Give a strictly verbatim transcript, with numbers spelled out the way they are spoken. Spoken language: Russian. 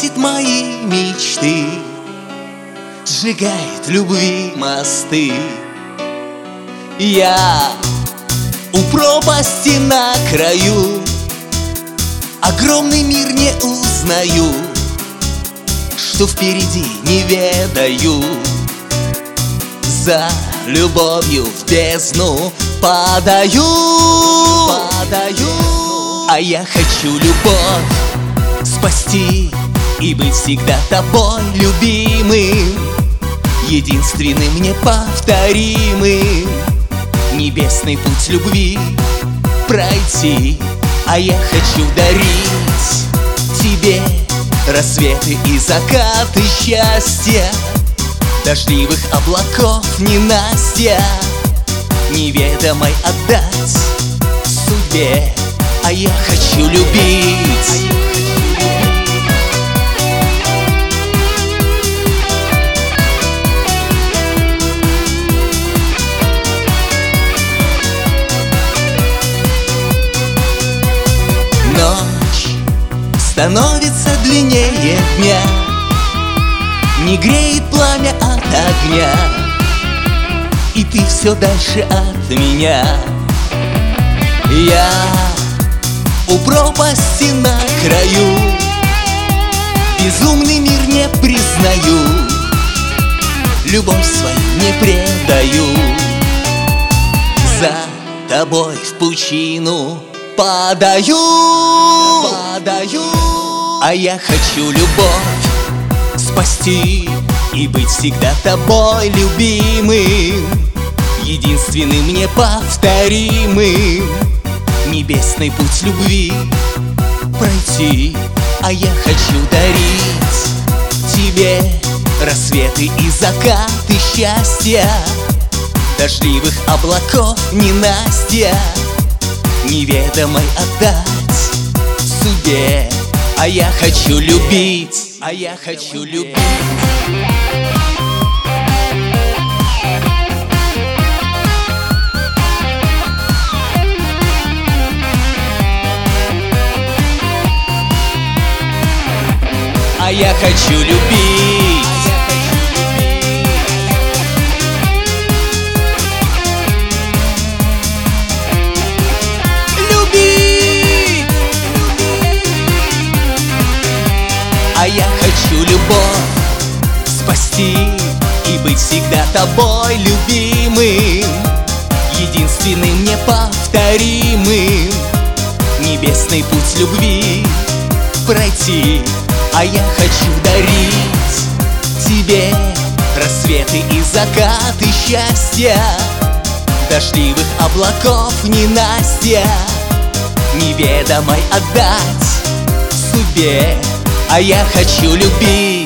гасит мои мечты, сжигает любви мосты. Я у пропасти на краю, огромный мир не узнаю, что впереди не ведаю. За любовью в бездну падаю, падаю. А я хочу любовь спасти и быть всегда тобой любимым, единственным, неповторимым. Небесный путь любви пройти, а я хочу дарить тебе рассветы и закаты счастья, дождливых облаков ненастья, неведомой отдать судьбе. А я хочу любить. Ночь становится длиннее дня, не греет пламя от огня, и ты все дальше от меня. Я у пропасти на краю, безумный мир не признаю, любовь свою не предаю. За тобой в пучину падаю, падаю. А я хочу любовь спасти и быть всегда тобой любимым, единственным, неповторимым. Небесный путь любви пройти, а я хочу дарить тебе рассветы и закаты счастья, дождливых облаков ненастья, неведомой отдать судьбе. А я хочу любить, а я хочу любить. А я хочу любить. Любить. А я хочу любовь спасти и быть всегда тобой любимым, единственным, неповторимым. Небесный путь любви пройти, а я хочу дарить тебе рассветы и закаты счастья, дождливых облаков ненастья, неведомой отдать судьбе. А я хочу любить.